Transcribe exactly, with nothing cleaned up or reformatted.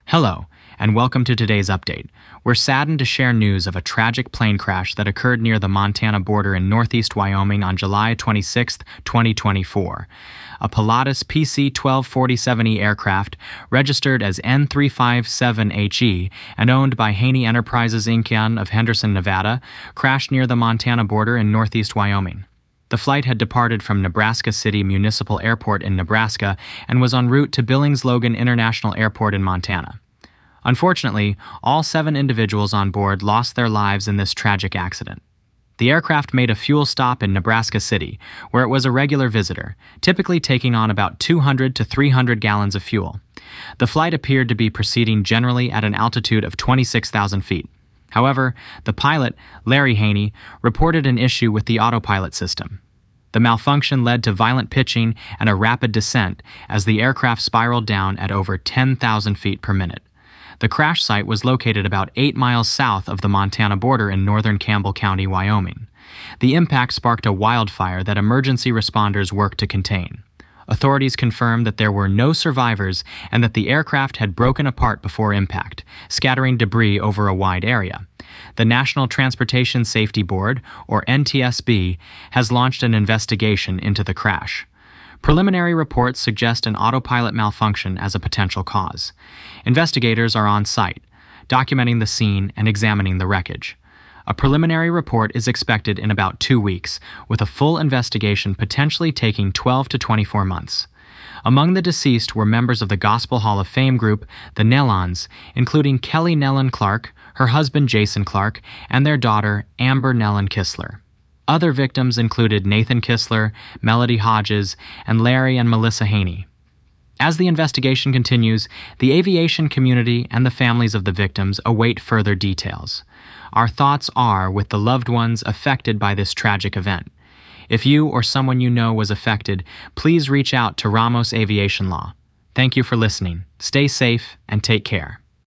Hello, and welcome to today's update. We're saddened to share news of a tragic plane crash that occurred near the Montana border in northeast Wyoming on July twenty-sixth, twenty twenty-four. A Pilatus P C twelve forty-seven E aircraft, registered as N three five seven H E and owned by Haney Enterprises Incorporated of Henderson, Nevada, crashed near the Montana border in northeast Wyoming. The flight had departed from Nebraska City Municipal Airport in Nebraska and was en route to Billings-Logan International Airport in Montana. Unfortunately, all seven individuals on board lost their lives in this tragic accident. The aircraft made a fuel stop in Nebraska City, where it was a regular visitor, typically taking on about two hundred to three hundred gallons of fuel. The flight appeared to be proceeding generally at an altitude of twenty-six thousand feet. However, the pilot, Larry Haney, reported an issue with the autopilot system. The malfunction led to violent pitching and a rapid descent as the aircraft spiraled down at over ten thousand feet per minute. The crash site was located about eight miles south of the Montana border in northern Campbell County, Wyoming. The impact sparked a wildfire that emergency responders worked to contain. Authorities confirmed that there were no survivors and that the aircraft had broken apart before impact, scattering debris over a wide area. The National Transportation Safety Board, or N T S B, has launched an investigation into the crash. Preliminary reports suggest an autopilot malfunction as a potential cause. Investigators are on site, documenting the scene and examining the wreckage. A preliminary report is expected in about two weeks, with a full investigation potentially taking twelve to twenty-four months. Among the deceased were members of the Gospel Hall of Fame group, the Nellons, including Kelly Nellon Clark, her husband Jason Clark, and their daughter Amber Nellon Kistler. Other victims included Nathan Kistler, Melody Hodges, and Larry and Melissa Haney. As the investigation continues, the aviation community and the families of the victims await further details. Our thoughts are with the loved ones affected by this tragic event. If you or someone you know was affected, please reach out to Ramos Aviation Law. Thank you for listening. Stay safe and take care.